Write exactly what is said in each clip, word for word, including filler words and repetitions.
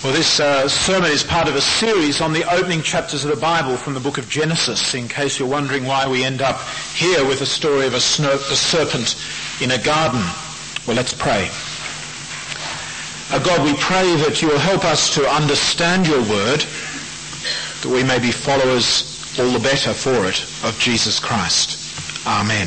Well, this uh, sermon is part of a series on the opening chapters of the Bible from the book of Genesis, in case you're wondering why we end up here with a story of a, sno- a serpent in a garden. Well, let's pray. Uh, God, we pray that you will help us to understand your word, that we may be followers all the better for it of Jesus Christ. Amen.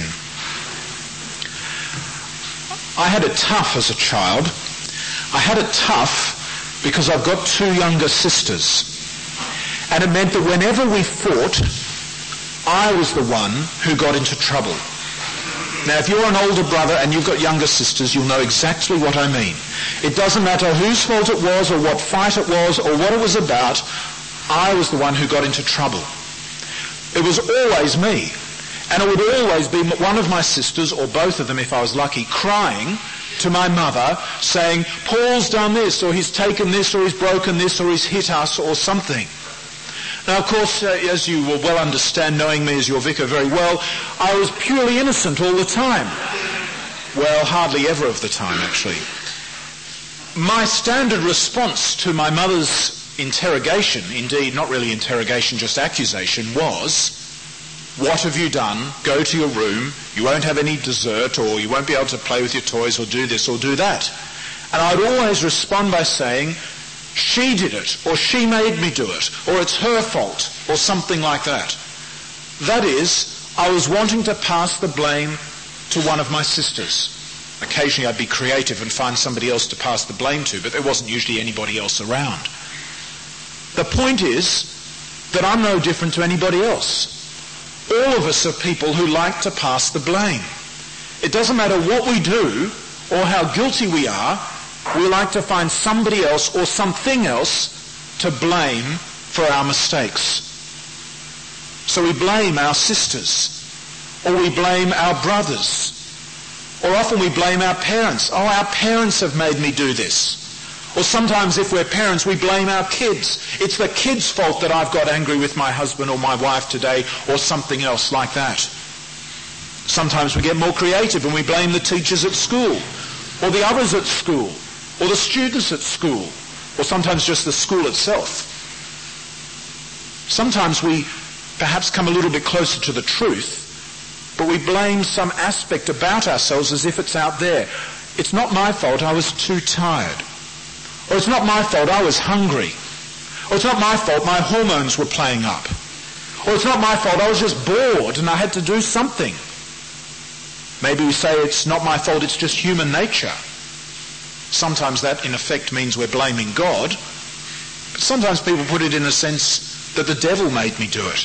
I had it tough as a child. I had it tough because I've got two younger sisters. And it meant that whenever we fought, I was the one who got into trouble. Now, if you're an older brother and you've got younger sisters, you'll know exactly what I mean. It doesn't matter whose fault it was or what fight it was or what it was about, I was the one who got into trouble. It was always me. And it would always be one of my sisters, or both of them if I was lucky, crying to my mother saying, Paul's done this, or he's taken this, or he's broken this, or he's hit us, or something. Now, of course, uh, as you will well understand, knowing me as your vicar very well, I was purely innocent all the time. Well, hardly ever of the time, actually. My standard response to my mother's interrogation, indeed not really interrogation, just accusation, was, what have you done? Go to your room. You won't have any dessert, or you won't be able to play with your toys, or do this or do that. And I would always respond by saying, she did it, or she made me do it, or it's her fault, or something like that. That is, I was wanting to pass the blame to one of my sisters. Occasionally I'd be creative and find somebody else to pass the blame to, but there wasn't usually anybody else around. The point is that I'm no different to anybody else. All of us are people who like to pass the blame. It doesn't matter what we do or how guilty we are, we like to find somebody else or something else to blame for our mistakes. So we blame our sisters, or we blame our brothers, or often we blame our parents. Oh, our parents have made me do this. Or sometimes if we're parents, we blame our kids. It's the kids' fault that I've got angry with my husband or my wife today, or something else like that. Sometimes we get more creative and we blame the teachers at school, or the others at school, or the students at school, or sometimes just the school itself. Sometimes we perhaps come a little bit closer to the truth, but we blame some aspect about ourselves as if it's out there. It's not my fault, I was too tired. Or it's not my fault, I was hungry. Or it's not my fault, my hormones were playing up. Or it's not my fault, I was just bored and I had to do something. Maybe we say it's not my fault, it's just human nature. Sometimes that in effect means we're blaming God. But sometimes people put it in a sense that the devil made me do it.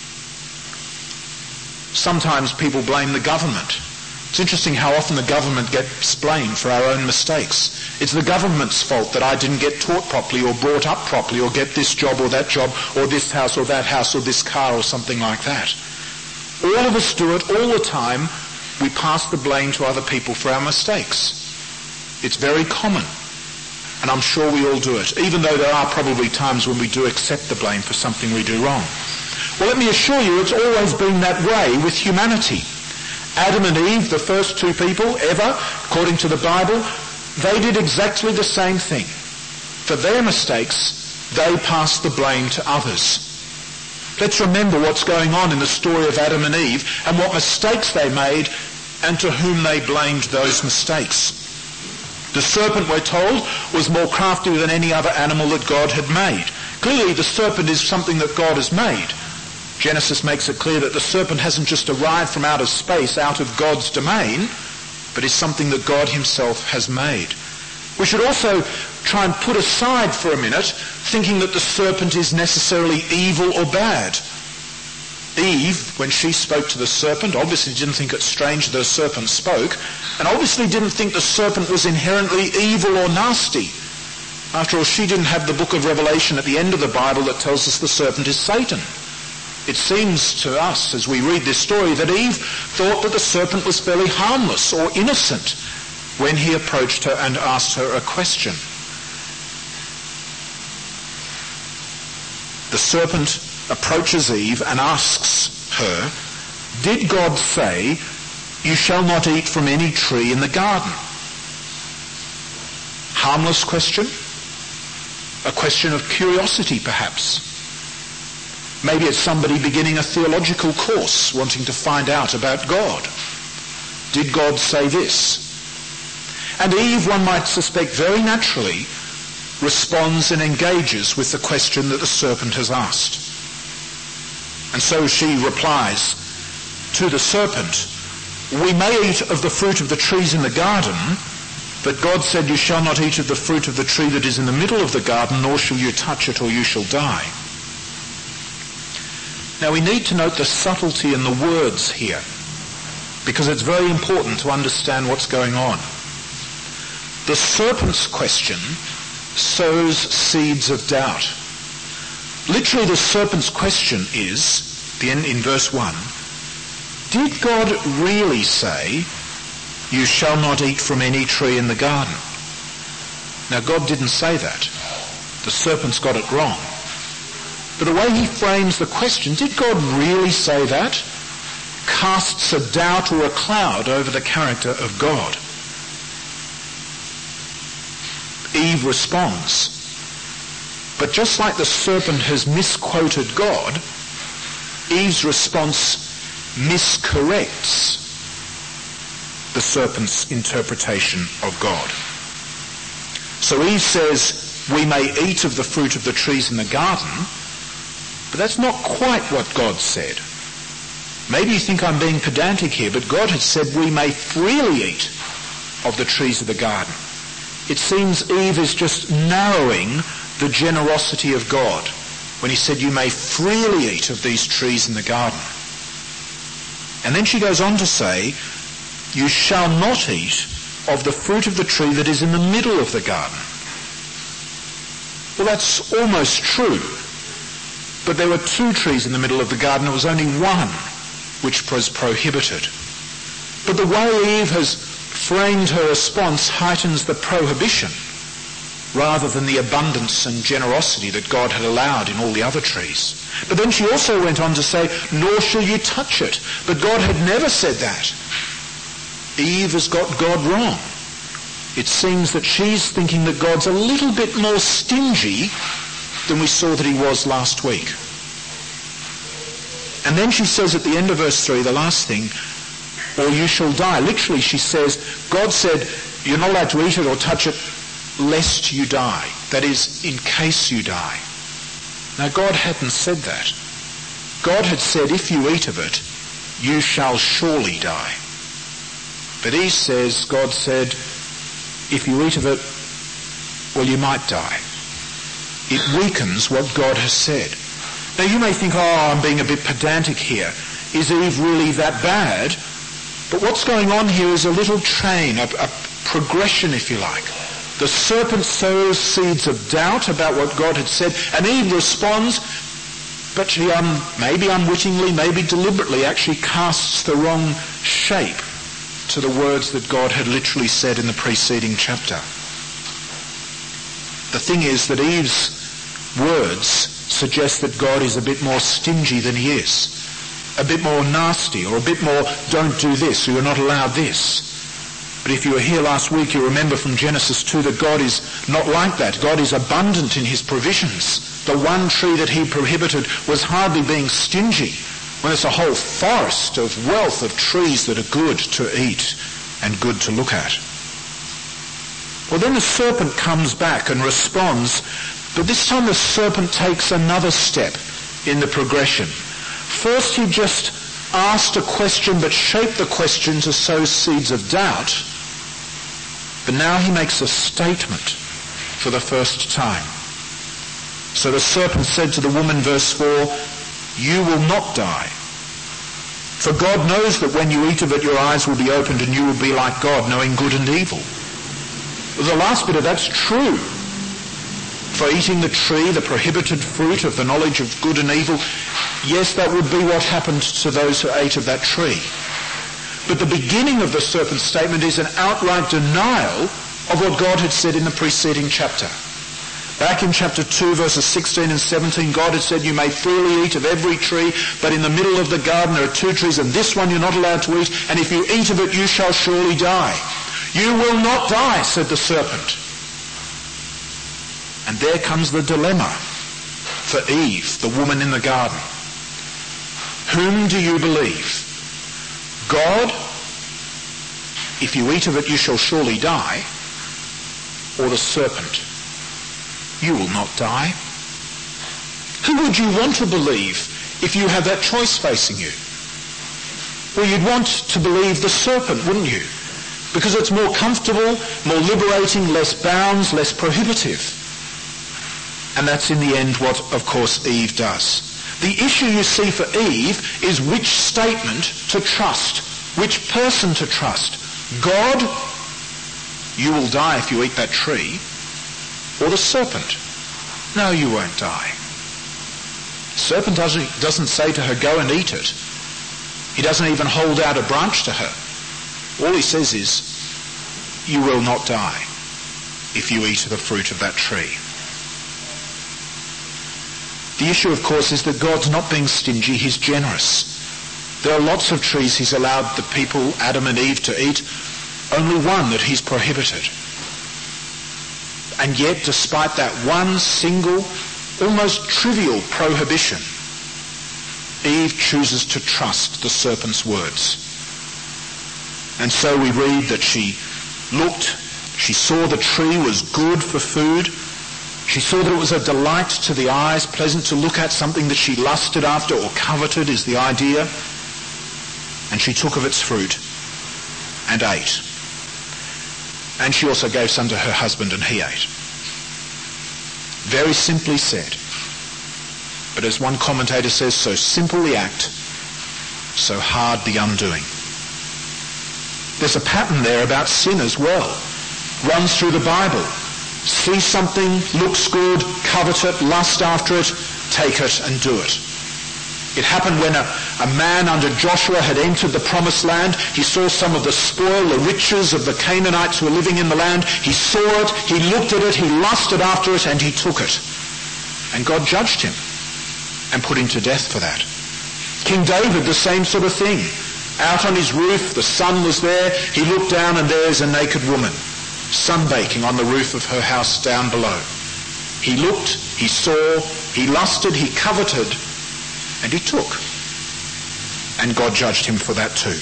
Sometimes people blame the government. It's interesting how often the government gets blamed for our own mistakes. It's the government's fault that I didn't get taught properly or brought up properly or get this job or that job or this house or that house or this car or something like that. All of us do it all the time. We pass the blame to other people for our mistakes. It's very common. And I'm sure we all do it, even though there are probably times when we do accept the blame for something we do wrong. Well, let me assure you, it's always been that way with humanity. Adam and Eve, the first two people ever, according to the Bible, they did exactly the same thing. For their mistakes, they passed the blame to others. Let's remember what's going on in the story of Adam and Eve and what mistakes they made and to whom they blamed those mistakes. The serpent, we're told, was more crafty than any other animal that God had made. Clearly, the serpent is something that God has made. Genesis makes it clear that the serpent hasn't just arrived from outer space, out of God's domain, but is something that God himself has made. We should also try and put aside for a minute thinking that the serpent is necessarily evil or bad. Eve, when she spoke to the serpent, obviously didn't think it strange that the serpent spoke, and obviously didn't think the serpent was inherently evil or nasty. After all, she didn't have the book of Revelation at the end of the Bible that tells us the serpent is Satan. It seems to us, as we read this story, that Eve thought that the serpent was fairly harmless or innocent when he approached her and asked her a question. The serpent approaches Eve and asks her, "Did God say, 'You shall not eat from any tree in the garden'?" Harmless question? a question of curiosity, perhaps. Maybe it's somebody beginning a theological course, wanting to find out about God. Did God say this? And Eve, one might suspect very naturally, responds and engages with the question that the serpent has asked. And so she replies to the serpent, "We may eat of the fruit of the trees in the garden, but God said, 'You shall not eat of the fruit of the tree that is in the middle of the garden, nor shall you touch it, or you shall die.'" Now we need to note the subtlety in the words here, because it's very important to understand what's going on. The serpent's question sows seeds of doubt. Literally, the serpent's question is, in verse one, did God really say, "You shall not eat from any tree in the garden"? Now, God didn't say that. The serpent's got it wrong. But the way he frames the question, did God really say that? Casts a doubt or a cloud over the character of God. Eve responds. But just like the serpent has misquoted God, Eve's response miscorrects the serpent's interpretation of God. So Eve says, "We may eat of the fruit of the trees in the garden," but that's not quite what God said. Maybe you think I'm being pedantic here, but God had said we may freely eat of the trees of the garden. It seems Eve is just narrowing the generosity of God when he said you may freely eat of these trees in the garden. And then she goes on to say, "You shall not eat of the fruit of the tree that is in the middle of the garden." Well, that's almost true. But there were two trees in the middle of the garden. There was only one which was prohibited. But the way Eve has framed her response heightens the prohibition rather than the abundance and generosity that God had allowed in all the other trees. But then she also went on to say, "Nor shall you touch it." But God had never said that. Eve has got God wrong. It seems that she's thinking that God's a little bit more stingy than we saw that he was last week. And then she says at the end of verse three, the last thing, "Or you shall die." Literally she says, God said, you're not allowed to eat it or touch it lest you die. That is, in case you die. Now God hadn't said that. God had said, if you eat of it, you shall surely die. But he says, God said, if you eat of it, well, you might die. It weakens what God has said. Now you may think, oh, I'm being a bit pedantic here. Is Eve really that bad? But what's going on here is a little chain, a, a progression, if you like. The serpent sows seeds of doubt about what God had said, and Eve responds, but she um, maybe unwittingly, maybe deliberately actually casts the wrong shape to the words that God had literally said in the preceding chapter. The thing is that Eve's words suggest that God is a bit more stingy than he is, a bit more nasty, or a bit more, don't do this, or you're not allowed this. But if you were here last week, you remember from Genesis two that God is not like that. God is abundant in his provisions. The one tree that he prohibited was hardly being stingy, when there's a whole forest of wealth of trees that are good to eat and good to look at. Well, then the serpent comes back and responds, but this time the serpent takes another step in the progression. First he just asked a question but shaped the question to sow seeds of doubt. But now he makes a statement for the first time. So the serpent said to the woman, verse four, you will not die. For God knows that when you eat of it, your eyes will be opened and you will be like God, knowing good and evil. The last bit of that's true. For eating the tree, the prohibited fruit of the knowledge of good and evil, yes, that would be what happened to those who ate of that tree. But the beginning of the serpent's statement is an outright denial of what God had said in the preceding chapter. Back in chapter two, verses sixteen and seventeen, God had said, you may freely eat of every tree, but in the middle of the garden there are two trees, and this one you're not allowed to eat, and if you eat of it, you shall surely die. You will not die, said the serpent. And there comes the dilemma for Eve, the woman in the garden. Whom do you believe? God, if you eat of it you shall surely die, or the serpent, you will not die? Who would you want to believe if you had that choice facing you? Well, you'd want to believe the serpent, wouldn't you? Because it's more comfortable, more liberating, less bounds, less prohibitive. And that's in the end what, of course, Eve does. The issue you see for Eve is which statement to trust, which person to trust. God, you will die if you eat that tree, or the serpent, no, you won't die. The serpent doesn't, doesn't say to her, go and eat it. He doesn't even hold out a branch to her. All he says is, you will not die if you eat of the fruit of that tree. The issue, of course, is that God's not being stingy, he's generous. There are lots of trees he's allowed the people, Adam and Eve, to eat, only one that he's prohibited. And yet, despite that one single, almost trivial prohibition, Eve chooses to trust the serpent's words. And so we read that she looked, she saw the tree was good for food. She saw that it was a delight to the eyes, pleasant to look at, something that she lusted after or coveted is the idea. And she took of its fruit and ate. And she also gave some to her husband and he ate. Very simply said. But as one commentator says, so simple the act, so hard the undoing. There's a pattern there about sin as well. Runs through the Bible. See something, looks good, covet it, lust after it, take it and do it. It happened when a, a man under Joshua had entered the promised land. He saw some of the spoil, the riches of the Canaanites who were living in the land. He saw it, he looked at it, he lusted after it, and he took it. And God judged him and put him to death for that. King David, the same sort of thing. Out on his roof, the sun was there. He looked down and there's a naked woman sunbaking on the roof of her house down below. He looked, he saw, he lusted, he coveted, and he took. And God judged him for that too.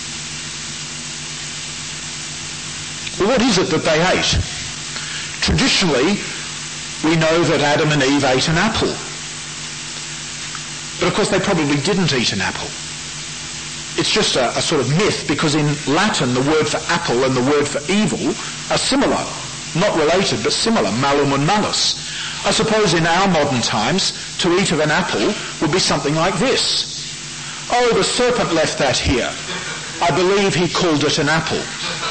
Well, what is it that they ate? Traditionally, we know that Adam and Eve ate an apple. But of course they probably didn't eat an apple. It's just a, a sort of myth, because in Latin the word for apple and the word for evil are similar. Not related, but similar. Malum and malus. I suppose in our modern times, to eat of an apple would be something like this. Oh, the serpent left that here. I believe he called it an apple.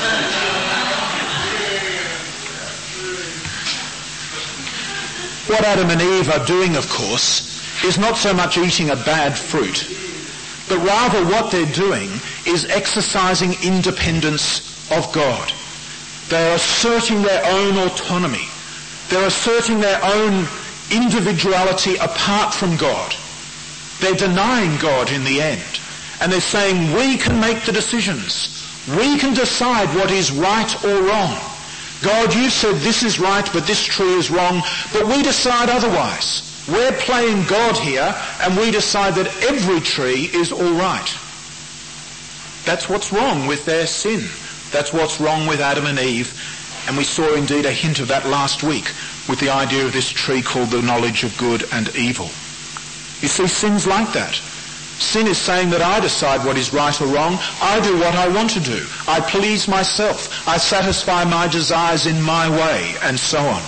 What Adam and Eve are doing, of course, is not so much eating a bad fruit, but rather what they're doing is exercising independence of God. They're asserting their own autonomy. They're asserting their own individuality apart from God. They're denying God in the end. And they're saying, we can make the decisions. We can decide what is right or wrong. God, you said this is right, but this tree is wrong, but we decide otherwise. We're playing God here, and we decide that every tree is all right. That's what's wrong with their sin. That's what's wrong with Adam and Eve. And we saw indeed a hint of that last week with the idea of this tree called the knowledge of good and evil. You see, sin's like that. Sin is saying that I decide what is right or wrong. I do what I want to do. I please myself. I satisfy my desires in my way, and so on.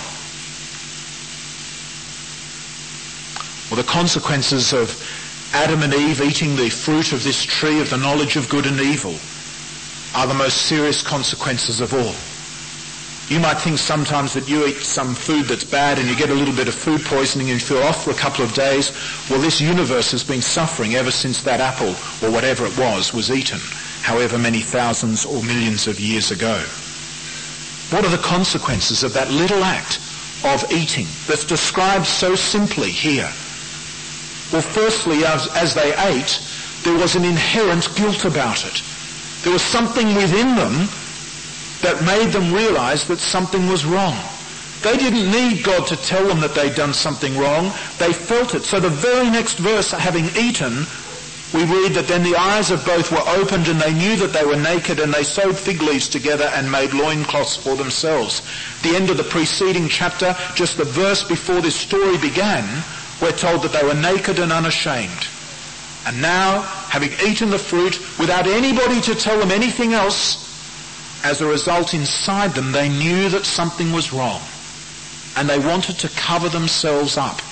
Well, the consequences of Adam and Eve eating the fruit of this tree of the knowledge of good and evil are the most serious consequences of all. You might think sometimes that you eat some food that's bad and you get a little bit of food poisoning and you feel off for a couple of days. Well, this universe has been suffering ever since that apple, or whatever it was, was eaten, however many thousands or millions of years ago. What are the consequences of that little act of eating that's described so simply here? Well, firstly, as, as they ate, there was an inherent guilt about it. There was something within them that made them realize that something was wrong. They didn't need God to tell them that they'd done something wrong. They felt it. So the very next verse, having eaten, we read that then the eyes of both were opened and they knew that they were naked, and they sewed fig leaves together and made loincloths for themselves. The end of the preceding chapter, just the verse before this story began, we're told that they were naked and unashamed. And now, having eaten the fruit without anybody to tell them anything else, as a result inside them they knew that something was wrong. And they wanted to cover themselves up.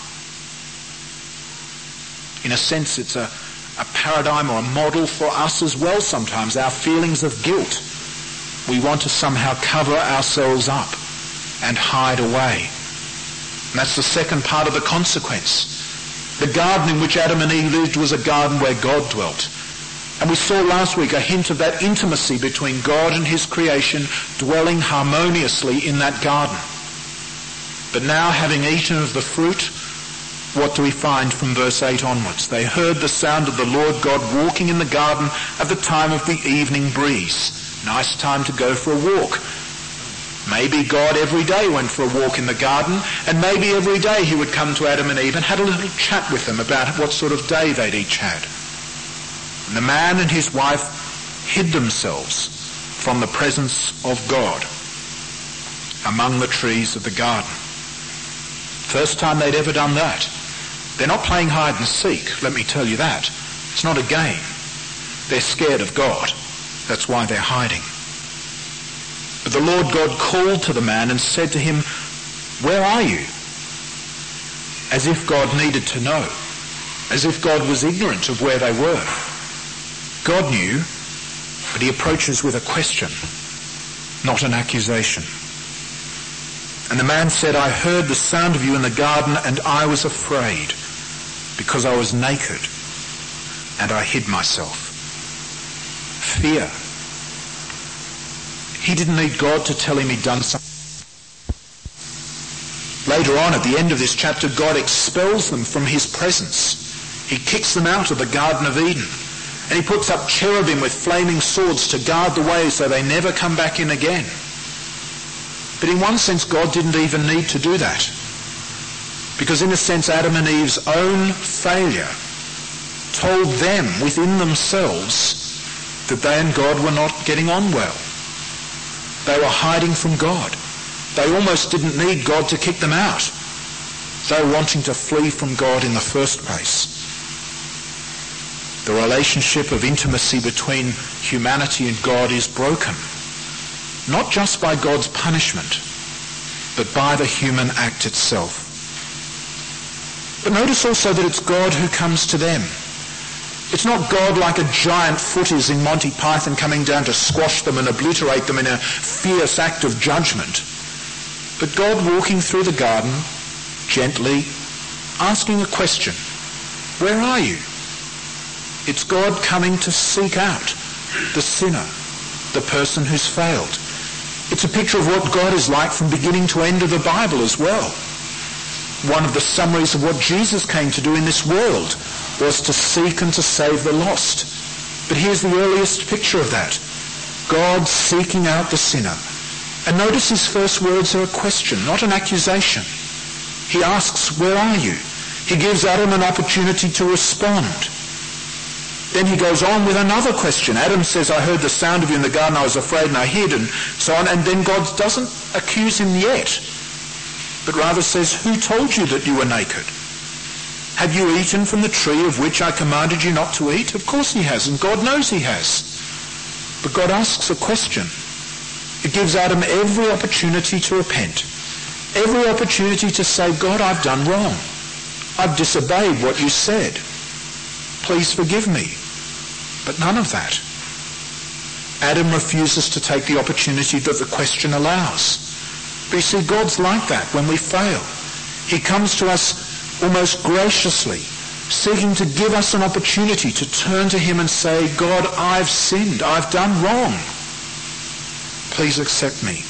In a sense, it's a, a paradigm or a model for us as well sometimes, our feelings of guilt. We want to somehow cover ourselves up and hide away. And that's the second part of the consequence. The garden in which Adam and Eve lived was a garden where God dwelt. And we saw last week a hint of that intimacy between God and his creation dwelling harmoniously in that garden. But now, having eaten of the fruit, what do we find from verse eight onwards? They heard the sound of the Lord God walking in the garden at the time of the evening breeze. Nice time to go for a walk. Maybe God every day went for a walk in the garden, and maybe every day he would come to Adam and Eve and had a little chat with them about what sort of day they'd each had. And the man and his wife hid themselves from the presence of God among the trees of the garden. First time they'd ever done that. They're not playing hide and seek, let me tell you that. It's not a game. They're scared of God. That's why they're hiding. But the Lord God called to the man and said to him, "Where are you?" As if God needed to know. As if God was ignorant of where they were. God knew, but he approaches with a question, not an accusation. And the man said, "I heard the sound of you in the garden, and I was afraid, because I was naked, and I hid myself." Fear. He didn't need God to tell him he'd done something. Later on, at the end of this chapter, God expels them from his presence. He kicks them out of the Garden of Eden. And he puts up cherubim with flaming swords to guard the way so they never come back in again. But in one sense, God didn't even need to do that. Because in a sense, Adam and Eve's own failure told them within themselves that they and God were not getting on well. They were hiding from God. They almost didn't need God to kick them out. They were wanting to flee from God in the first place. The relationship of intimacy between humanity and God is broken. Not just by God's punishment, but by the human act itself. But notice also that it's God who comes to them. It's not God like a giant foot is in Monty Python coming down to squash them and obliterate them in a fierce act of judgment. But God walking through the garden, gently, asking a question. Where are you? It's God coming to seek out the sinner, the person who's failed. It's a picture of what God is like from beginning to end of the Bible as well. One of the summaries of what Jesus came to do in this world was to seek and to save the lost. But here's the earliest picture of that. God seeking out the sinner. And notice his first words are a question, not an accusation. He asks, "Where are you?" He gives Adam an opportunity to respond. Then he goes on with another question. Adam says, "I heard the sound of you in the garden, I was afraid and I hid," and so on. And then God doesn't accuse him yet, but rather says, "Who told you that you were naked? Have you eaten from the tree of which I commanded you not to eat?" Of course he has, and God knows he has. But God asks a question. It gives Adam every opportunity to repent, every opportunity to say, "God, I've done wrong. I've disobeyed what you said. Please forgive me." But none of that. Adam refuses to take the opportunity that the question allows. But you see, God's like that when we fail. He comes to us almost graciously, seeking to give us an opportunity to turn to him and say, "God, I've sinned. I've done wrong. Please accept me."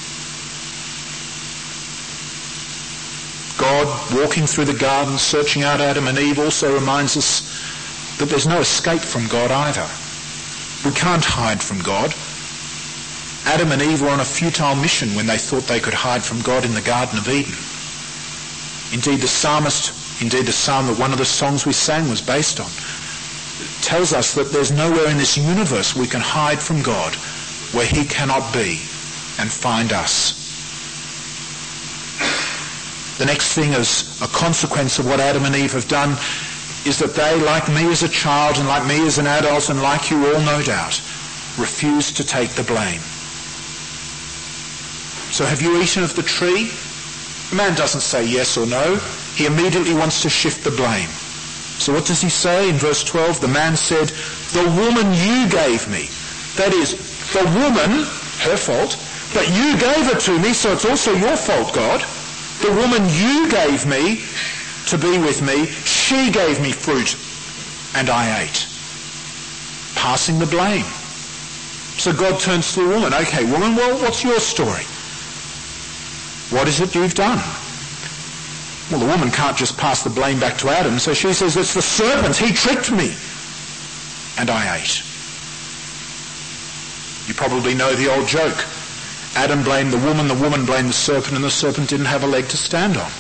God, walking through the garden, searching out Adam and Eve, also reminds us that there's no escape from God either. We can't hide from God. Adam and Eve were on a futile mission when they thought they could hide from God in the Garden of Eden. Indeed, the psalmist, indeed the psalm that one of the songs we sang was based on, tells us that there's nowhere in this universe we can hide from God where he cannot be and find us. The next thing as a consequence of what Adam and Eve have done is that they, like me as a child and like me as an adult and like you all no doubt, refuse to take the blame. So have you eaten of the tree? The man doesn't say yes or no. He immediately wants to shift the blame. So what does he say in verse twelve? The man said, the woman you gave me. That is, the woman, her fault, but you gave her to me, so it's also your fault, God. The woman you gave me to be with me, she gave me fruit and I ate. Passing the blame. So God turns to the woman. Okay, woman, well, what's your story? What is it you've done? Well, the woman can't just pass the blame back to Adam, so she says, it's the serpent. He tricked me. And I ate. You probably know the old joke. Adam blamed the woman, the woman blamed the serpent, and the serpent didn't have a leg to stand on.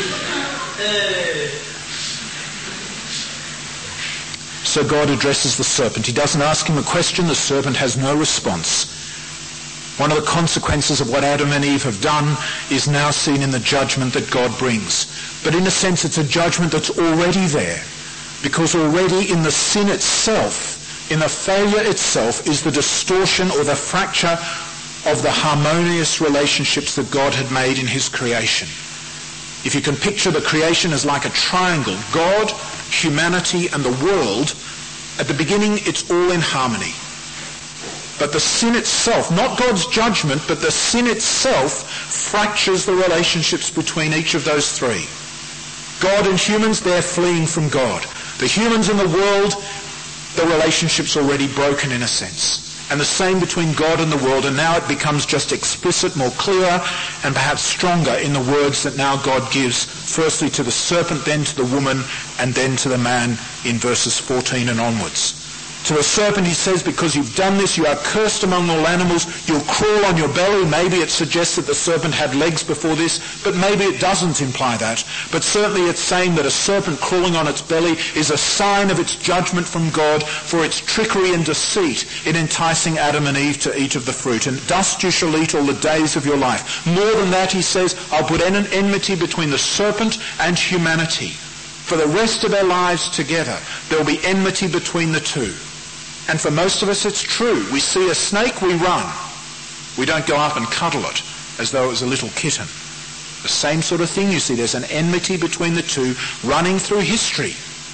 So God addresses the serpent. He doesn't ask him a question. The serpent has no response. One of the consequences of what Adam and Eve have done is now seen in the judgment that God brings. But in a sense, it's a judgment that's already there. Because already in the sin itself, in the failure itself, is the distortion or the fracture of the harmonious relationships that God had made in his creation. If you can picture the creation as like a triangle, God, humanity, and the world, at the beginning it's all in harmony. But the sin itself, not God's judgment, but the sin itself fractures the relationships between each of those three. God and humans, they're fleeing from God. The humans and the world, the relationship's already broken in a sense. And the same between God and the world, and now it becomes just explicit, more clear, and perhaps stronger in the words that now God gives, firstly to the serpent, then to the woman, and then to the man in verses fourteen and onwards. To the serpent he says, because you've done this, you are cursed among all animals, you'll crawl on your belly. Maybe it suggests that the serpent had legs before this, but maybe it doesn't imply that. But certainly it's saying that a serpent crawling on its belly is a sign of its judgment from God for its trickery and deceit in enticing Adam and Eve to eat of the fruit. And dust you shall eat all the days of your life. More than that, he says, I'll put an enmity between the serpent and humanity. For the rest of their lives together, there will be enmity between the two. And for most of us it's true. We see a snake, we run. We don't go up and cuddle it as though it was a little kitten. The same sort of thing you see. There's an enmity between the two running through history.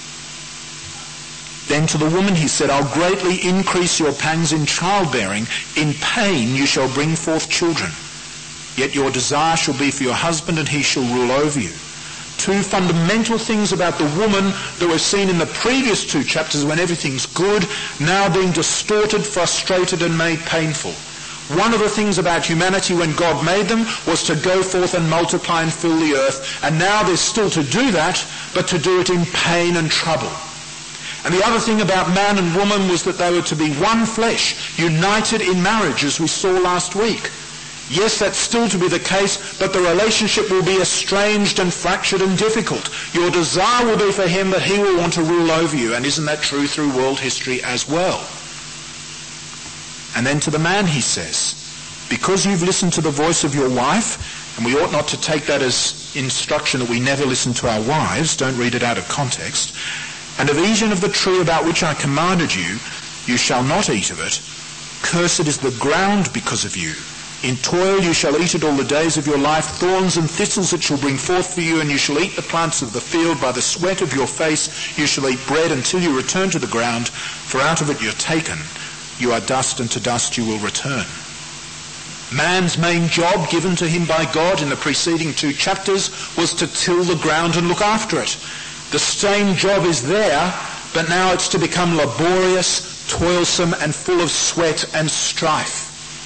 Then to the woman he said, I'll greatly increase your pangs in childbearing. In pain you shall bring forth children. Yet your desire shall be for your husband, and he shall rule over you. Two fundamental things about the woman that we've seen in the previous two chapters when everything's good, now being distorted, frustrated, and made painful. One of the things about humanity when God made them was to go forth and multiply and fill the earth, and now there's still to do that, but to do it in pain and trouble. And the other thing about man and woman was that they were to be one flesh, united in marriage, as we saw last week. Yes, that's still to be the case, but the relationship will be estranged and fractured and difficult. Your desire will be for him, but he will want to rule over you. And isn't that true through world history as well? And then to the man he says, because you've listened to the voice of your wife, and we ought not to take that as instruction that we never listen to our wives, don't read it out of context, and have eaten of the tree about which I commanded you, you shall not eat of it. Cursed is the ground because of you. In toil you shall eat it all the days of your life. Thorns and thistles it shall bring forth for you, and you shall eat the plants of the field. By the sweat of your face you shall eat bread until you return to the ground, for out of it you're taken. You are dust, and to dust you will return. Man's main job given to him by God in the preceding two chapters was to till the ground and look after it. The same job is there, but now it's to become laborious, toilsome, and full of sweat and strife.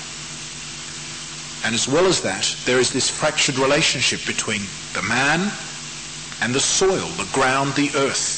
And as well as that, there is this fractured relationship between the man and the soil, the ground, the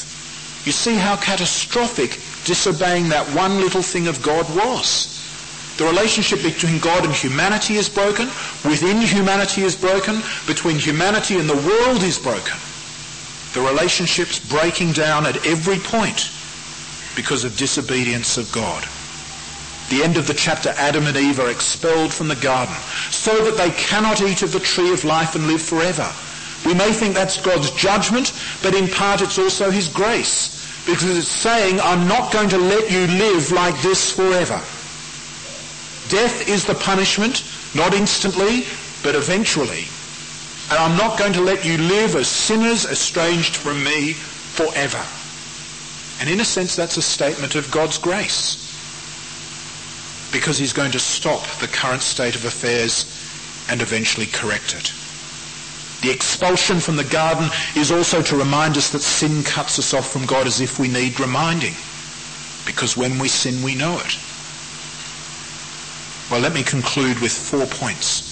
earth. You see how catastrophic disobeying that one little thing of God was. The relationship between God and humanity is broken. Within humanity is broken. Between humanity and the world is broken. The relationship's breaking down at every point because of disobedience of God. The end of the chapter, Adam and Eve are expelled from the garden so that they cannot eat of the tree of life and live forever. We may think that's God's judgment, but in part it's also his grace, because it's saying, I'm not going to let you live like this forever. Death is the punishment, not instantly, but eventually. And I'm not going to let you live as sinners estranged from me forever. And in a sense, that's a statement of God's grace, because he's going to stop the current state of affairs and eventually correct it. The expulsion from the garden is also to remind us that sin cuts us off from God as if we need reminding, because when we sin, we know it. Well, let me conclude with four points.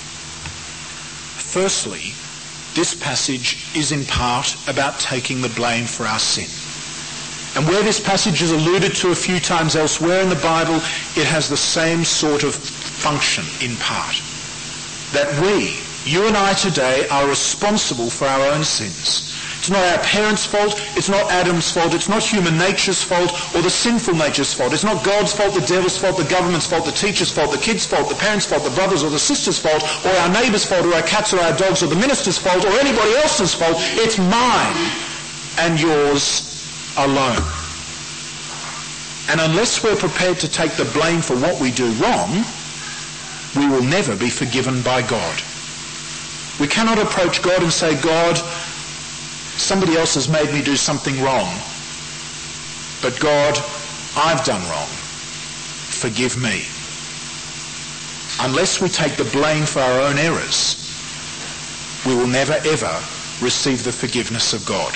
Firstly, this passage is in part about taking the blame for our sin. And where this passage is alluded to a few times elsewhere in the Bible, it has the same sort of function in part. That we, you and I today, are responsible for our own sins. It's not our parents' fault, it's not Adam's fault, it's not human nature's fault or the sinful nature's fault. It's not God's fault, the devil's fault, the government's fault, the teacher's fault, the kid's fault, the parents' fault, the brother's or the sister's fault, or our neighbour's fault, or our cats or our dogs, or the minister's fault, or anybody else's fault. It's mine and yours alone. And unless we're prepared to take the blame for what we do wrong, we will never be forgiven by God. We cannot approach God and say, God, somebody else has made me do something wrong, but God, I've done wrong. Forgive me. Unless we take the blame for our own errors, we will never ever receive the forgiveness of God.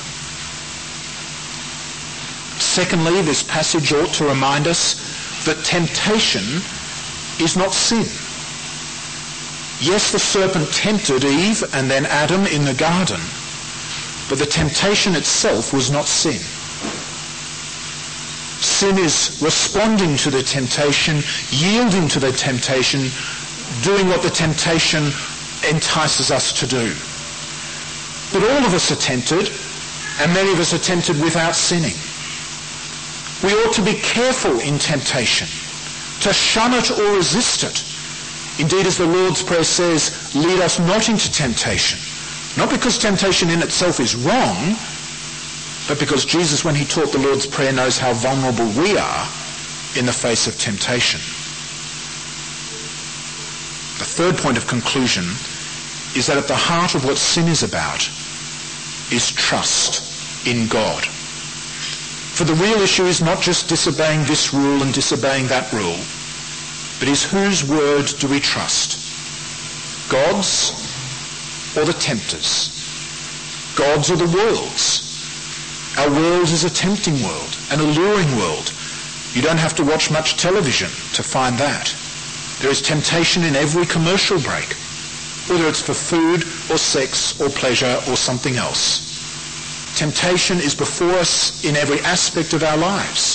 Secondly, this passage ought to remind us that temptation is not sin. Yes, the serpent tempted Eve and then Adam in the garden, but the temptation itself was not sin. Sin is responding to the temptation, yielding to the temptation, doing what the temptation entices us to do. But all of us are tempted, and many of us are tempted without sinning. We ought to be careful in temptation, to shun it or resist it. Indeed, as the Lord's Prayer says, lead us not into temptation. Not because temptation in itself is wrong, but because Jesus, when he taught the Lord's Prayer, knows how vulnerable we are in the face of temptation. The third point of conclusion is that at the heart of what sin is about is trust in God. For the real issue is not just disobeying this rule and disobeying that rule, but is whose word do we trust? God's or the tempter's? God's or the world's? Our world is a tempting world, an alluring world. You don't have to watch much television to find that. There is temptation in every commercial break, whether it's for food or sex or pleasure or something else. Temptation is before us in every aspect of our lives.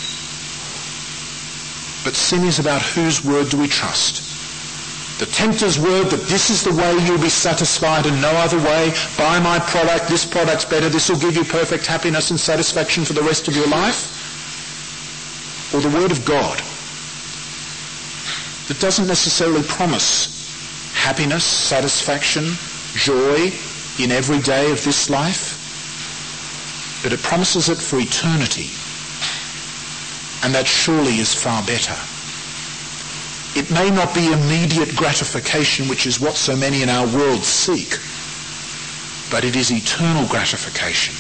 But sin is about whose word do we trust? The tempter's word that this is the way you'll be satisfied and no other way. Buy my product, this product's better, this will give you perfect happiness and satisfaction for the rest of your life. Or the word of God that doesn't necessarily promise happiness, satisfaction, joy in every day of this life, but it promises it for eternity. And that surely is far better. It may not be immediate gratification, which is what so many in our world seek, but it is eternal gratification.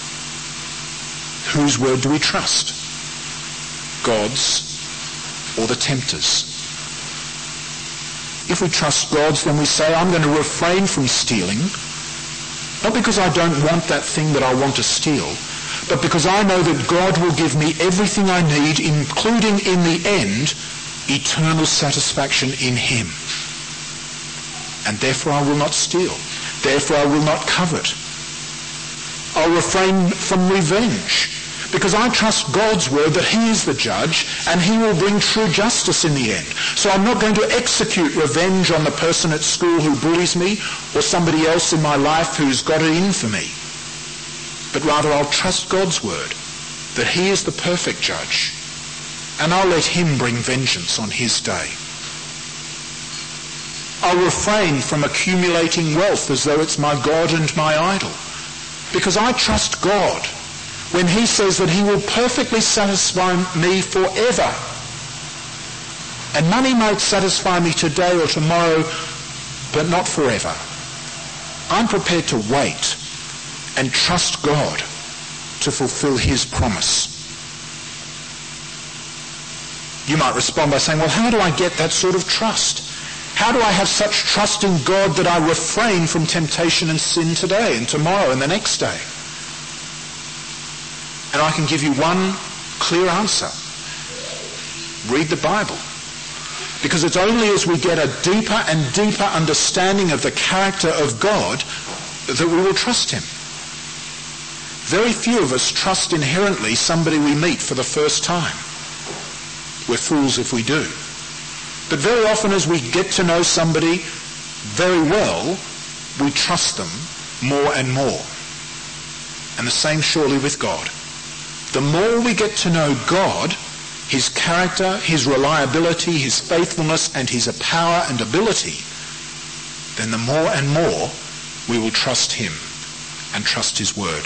Whose word do we trust? God's or the tempter's? If we trust God's, then we say, I'm going to refrain from stealing, not because I don't want that thing that I want to steal, but because I know that God will give me everything I need, including in the end, eternal satisfaction in him. And therefore I will not steal. Therefore I will not covet. I'll refrain from revenge, because I trust God's word that he is the judge and he will bring true justice in the end. So I'm not going to execute revenge on the person at school who bullies me or somebody else in my life who's got it in for me. But rather I'll trust God's word that he is the perfect judge, and I'll let him bring vengeance on his day. I'll refrain from accumulating wealth as though it's my God and my idol, because I trust God when he says that he will perfectly satisfy me forever. And money might satisfy me today or tomorrow, but not forever. I'm prepared to wait and trust God to fulfill his promise. You might respond by saying, well, how do I get that sort of trust? How do I have such trust in God that I refrain from temptation and sin today and tomorrow and the next day? And I can give you one clear answer. Read the Bible. Because it's only as we get a deeper and deeper understanding of the character of God that we will trust him. Very few of us trust inherently somebody we meet for the first time. We're fools if we do. But very often as we get to know somebody very well, we trust them more and more. And the same surely with God. The more we get to know God, his character, his reliability, his faithfulness, and his power and ability, then the more and more we will trust him and trust his word.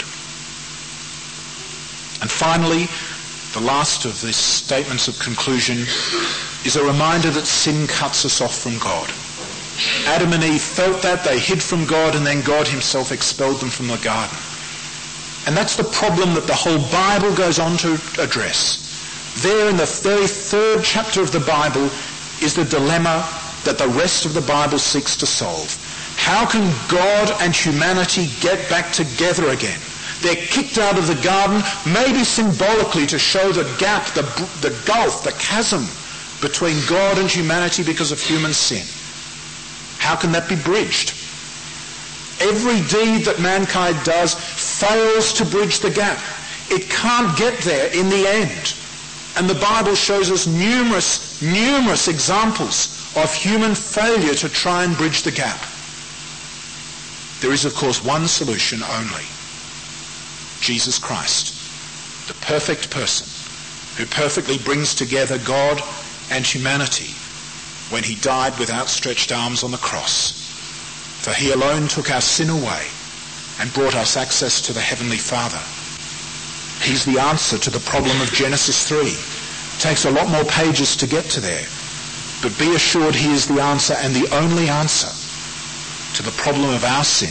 And finally, the last of these statements of conclusion is a reminder that sin cuts us off from God. Adam and Eve felt that, they hid from God, and then God himself expelled them from the garden. And that's the problem that the whole Bible goes on to address. There in the very third chapter of the Bible is the dilemma that the rest of the Bible seeks to solve. How can God and humanity get back together again? They're kicked out of the garden, maybe symbolically to show the gap, the, the gulf, the chasm between God and humanity because of human sin. How can that be bridged? Every deed that mankind does fails to bridge the gap. It can't get there in the end. And the Bible shows us numerous, numerous examples of human failure to try and bridge the gap. There is, of course, one solution only. Jesus Christ, the perfect person who perfectly brings together God and humanity when he died with outstretched arms on the cross. For he alone took our sin away and brought us access to the Heavenly Father. He's the answer to the problem of Genesis three. It takes a lot more pages to get to there. But be assured he is the answer and the only answer to the problem of our sin.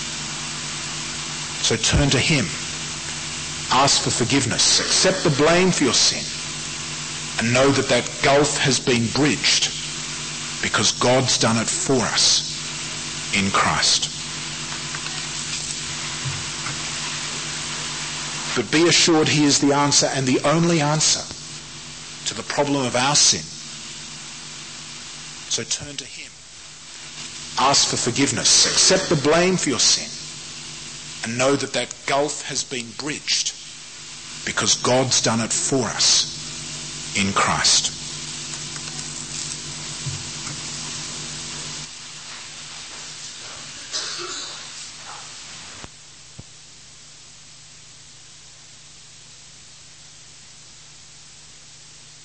So turn to him. Ask for forgiveness. Accept the blame for your sin. And know that that gulf has been bridged because God's done it for us in Christ. But be assured he is the answer and the only answer to the problem of our sin. So turn to him. Ask for forgiveness. Accept the blame for your sin. And know that that gulf has been bridged because God's done it for us in Christ.